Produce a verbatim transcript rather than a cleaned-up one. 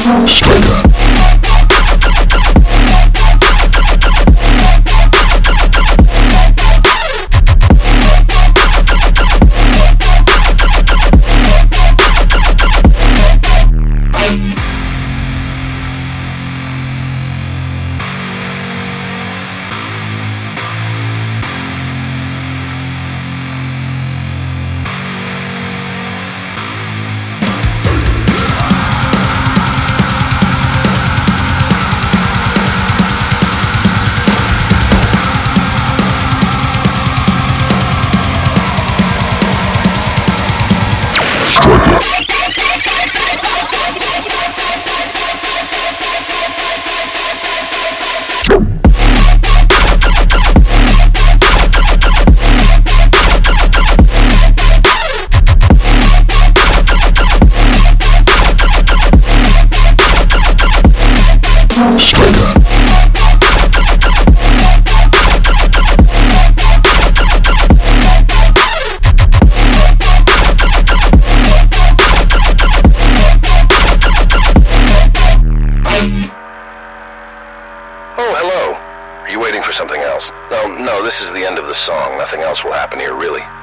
Striker. Oh, hello. Are you waiting for something else? No, no, this is the end of the song. Nothing else will happen here, really.